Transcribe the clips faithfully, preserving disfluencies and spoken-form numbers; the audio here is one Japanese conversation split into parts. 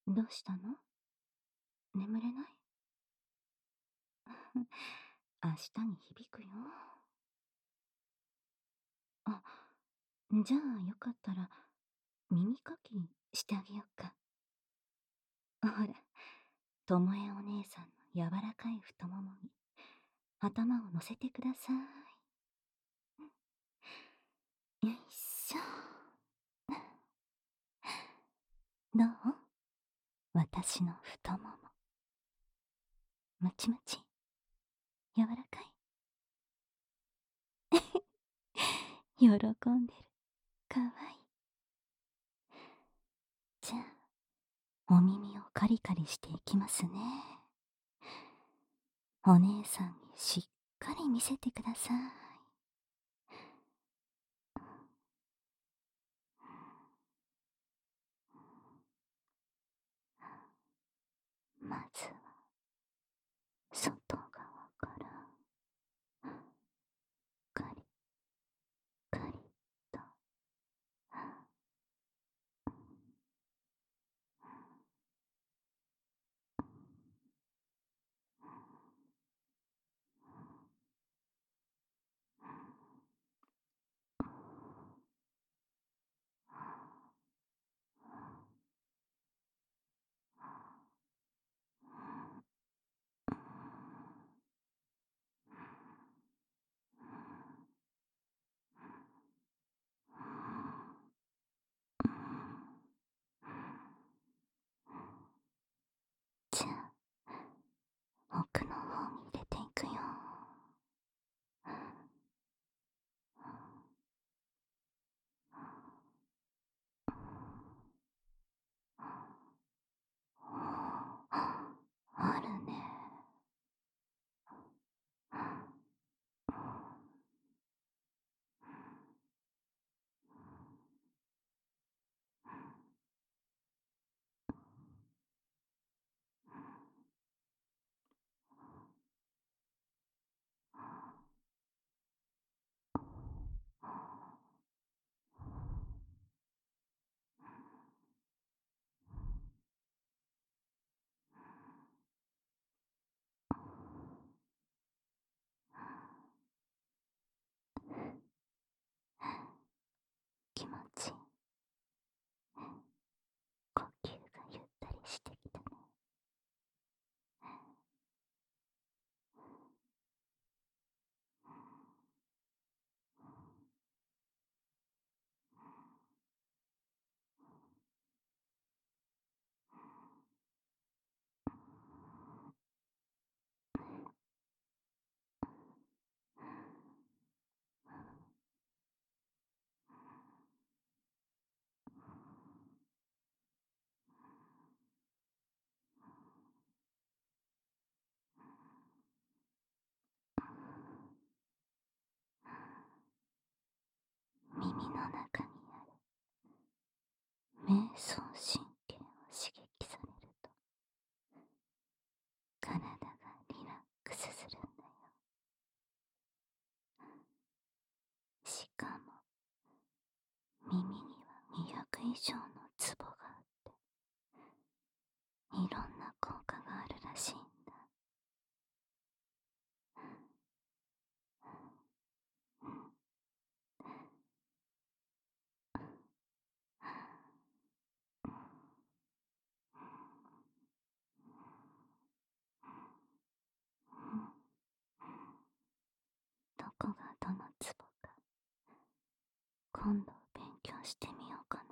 どうしたの？眠れない？明日に響くよ。あ、じゃあよかったら耳かきしてあげよっか。ほら、ともえお姉さんの柔らかい太ももに頭を乗せてください。よいしょ。どう？私の太もも。もちもち。柔らかい。喜んでる。かわいい。じゃあ、お耳をカリカリしていきますね。お姉さんにしっかり見せてください。まずは、外側から、カリ、カリと。じゃあ、奥の方に入れていくよ。あるね。気持ちいい。呼吸がゆったりしてきたね。耳の中にある瞑想神経を刺激されると、体がリラックスするんだよ。しかも、耳にはにひゃく以上のツボがあって、いろんな効果があるらしいんだ。どこがどのツボか、今度勉強してみようかな。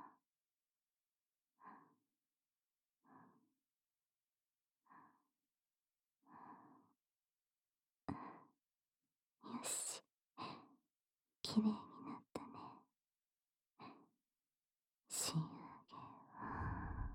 よし、きれいになったね。仕上げは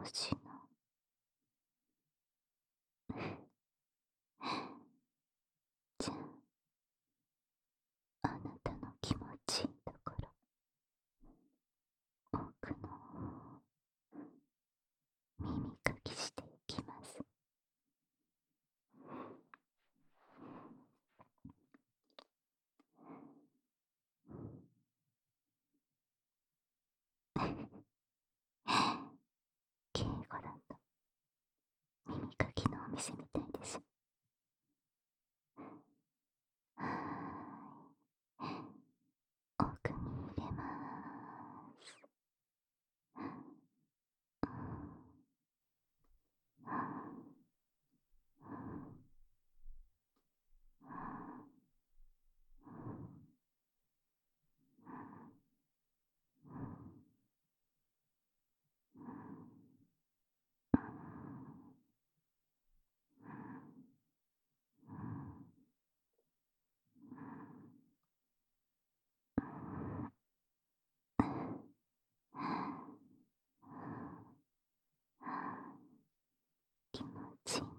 ほしいの。じゃあ、あなたの気持ちいいところ、奥の耳かきしていきます。敬語だと耳かきのお店みたいです。はーい。奥に入れまーす。気持ちいいね。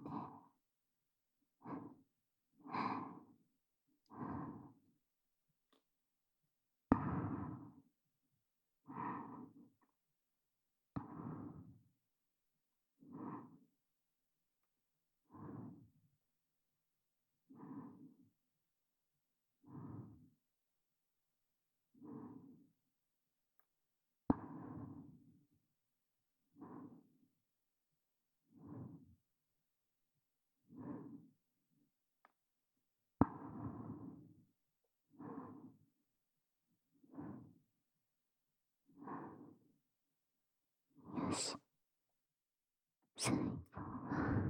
よし。最後は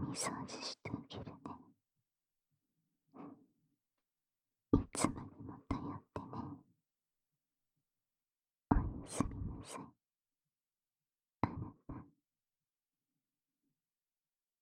に掃除して。